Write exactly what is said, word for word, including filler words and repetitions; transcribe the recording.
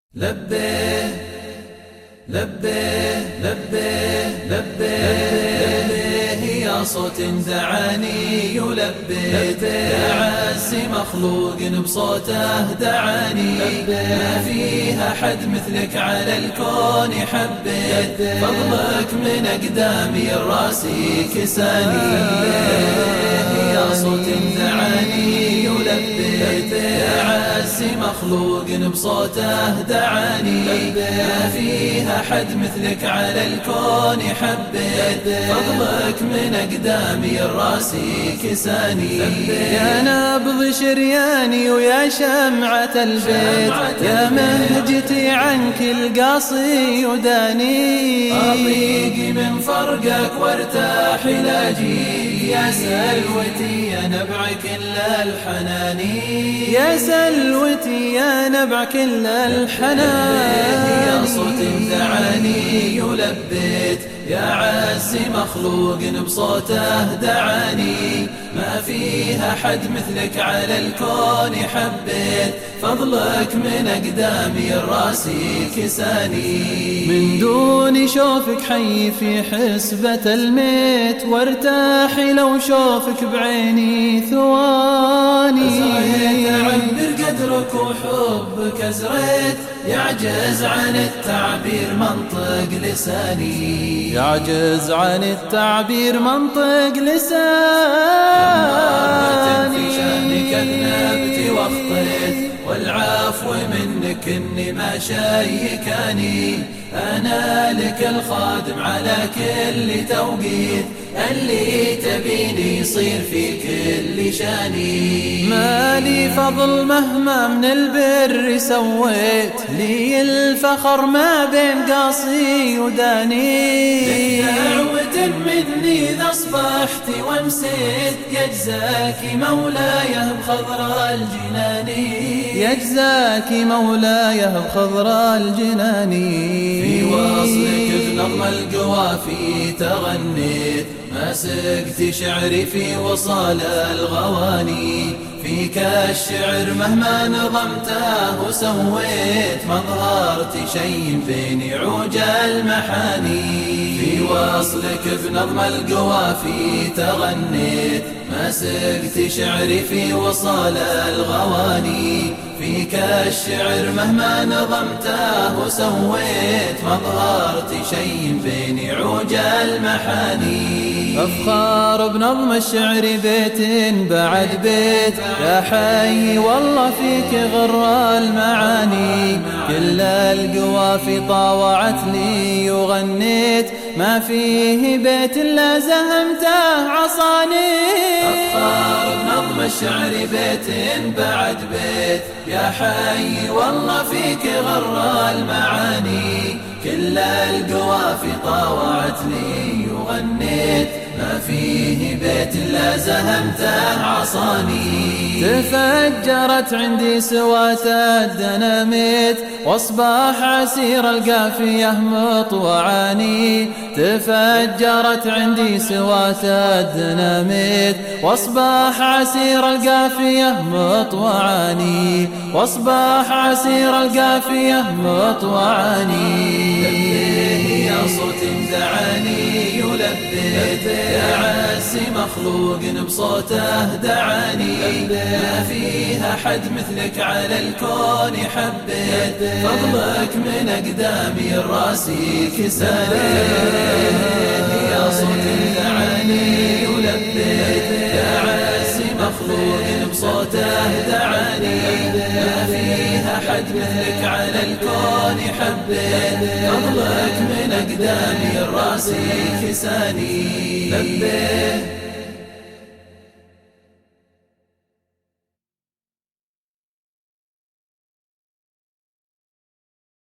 لبيه لبيه لبيه لبيه لبيه يا صوت دعاني يلبيه يا عز مخلوق بصوته دعاني ما فيها حد مثلك على الكون حبيت فضلك من أقدامي الراسي كساني يا صوت دعاني يلبيه يا عز مخلوق بصوته دعاني ما فيها حد مثلك على الكون حبيت فضلك من أقدامي الراسي كساني يا نبض شرياني ويا شمعة البيت يا مهجتي عنك القاصي يداني أضيق من فرقك وارتاح لاجي يا سلوتي يا نبع كل الحناني يا سلوتي يا نبع كل الحناني يا صوت دعاني يلبيت يا عز مخلوق بصوته دعاني ما فيها حد مثلك على الكون حبيت فضلك من أقدامي الراسي كساني من دون شوفك حي في حسبة الميت وارتاحي لو شوفك بعيني ثواني أعبر قدرك وحبك أزريت يعجز عن التعبير منطق لساني يعجز عن التعبير منطق لساني في شأنك أذنبت واخطيت والعفو منك إني ما شيكاني أنا لك الخادم على كل توقيت اللي تبيني يصير في كل شاني مالي فضل مهما من البر سويت لي الفخر ما بين قاصي وداني دعوة مني إذا أصبحت وامسيت يجزاك مولاي بخضراء الجنان يجزاك مولاي بخضراء الجنان في وصلك بنظم القوافي تغنيت ما سقت شعري في وصال الغواني فيك الشعر مهما نظمته وسويت ما ظهرت شيء بين عوج المحاني في وصلك بنظم القوافي تغنيت ما سقت شعري في وصال الغواني فيك الشعر مهما نظمته وسويت ما ظهرت شيء بين عوج المحاني أفخار بنظم الشعر بيت بعد بيت يا حي والله فيك غر المعاني كل القوافي طاوعت لي وغنيت ما فيه بيت إلا زهمته عصاني أفخار بنظم الشعر بيت بعد بيت يا حي والله فيك غر المعاني كل القوافي طاوعت لي وغنيت ما فيه بيت إلا زهمته عصاني تفجرت عندي سوات الدناميت واصبح عسير القافية مطوعاني تفجرت عندي سوات الدناميت واصبح عسير القافية مطوعاني واصبح عسير القافية مطوعاني يا صوت دعاني يلبيت يا عز مخلوق بصوته دعاني ما فيها حد مثلك على الكون حبيت فضلك من أقدامي الراسي كساني يا صوت دعاني يلبيت يا عز مخلوق بصوته دعاني ما فيها حد مثلك على الكون حبيت فضلك من أقدامي الراسي كساني لبيه